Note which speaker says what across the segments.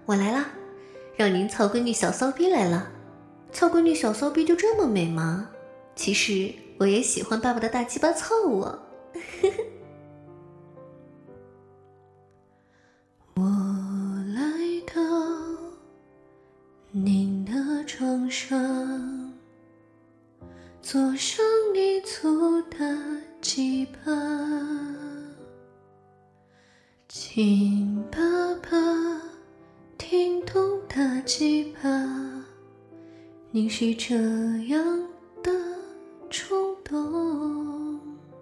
Speaker 1: 我来啦，让您操闺女小骚逼来了。操闺女小骚逼就这么美吗？其实我也喜欢爸爸的大鸡巴操我。
Speaker 2: 我来到您的床上，坐上你粗的鸡巴，请爸爸听懂大鸡巴，您是这样的冲动，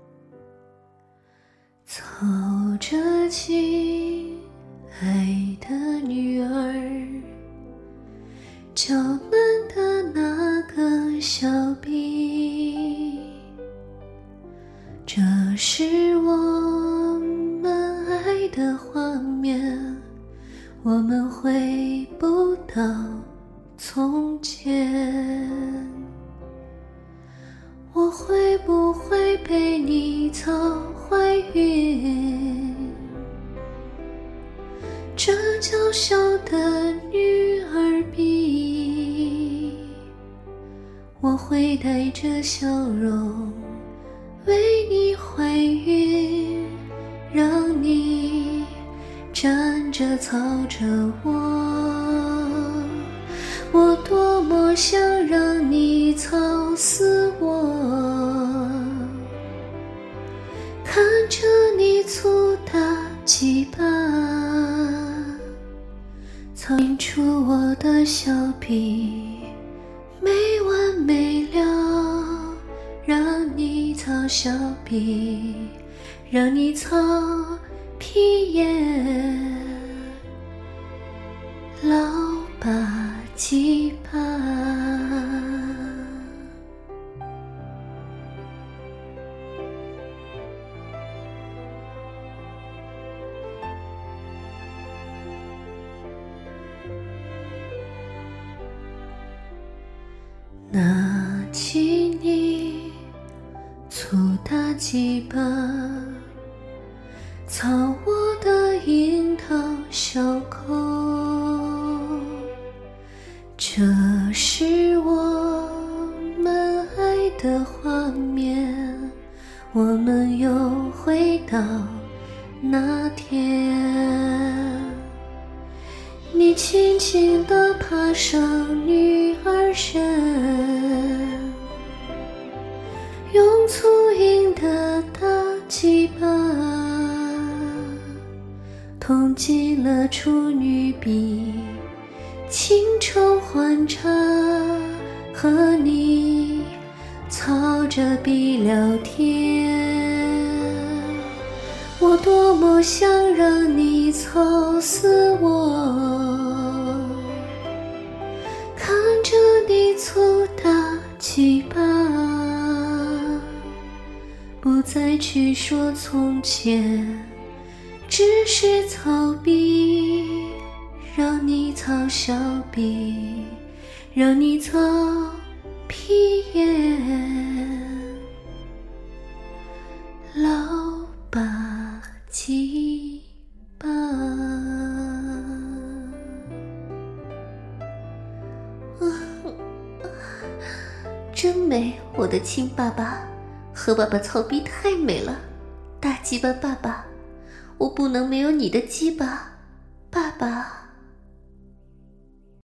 Speaker 2: 操着亲爱的女儿，娇嫩的那个小臂，这是我们爱的画面，我们回不到从前。我会不会被你操怀孕？这娇小的女儿臂，我会带着笑容为你怀孕，让你站着操着我。我多么想让你操死我，看着你粗大鸡巴操进出我的小臂，没完没了，让你操小臂，让你操屁眼，老爸鸡巴。拿起你粗大鸡巴，操我的樱桃小口，这是我们爱的画面，我们又回到那天，你轻轻地爬上女儿身，用粗硬的大鸡巴捅进了处女臂，情仇欢茶，和你操着臂聊天。我多么想让你操死我，看着你粗大鸡巴，不再去说从前，只是操逼，让你操小臂，让你操屁眼，老爸鸡巴。
Speaker 1: 真美，我的亲爸爸，和爸爸操逼太美了，大鸡巴爸爸，我不能没有你的鸡巴，爸爸。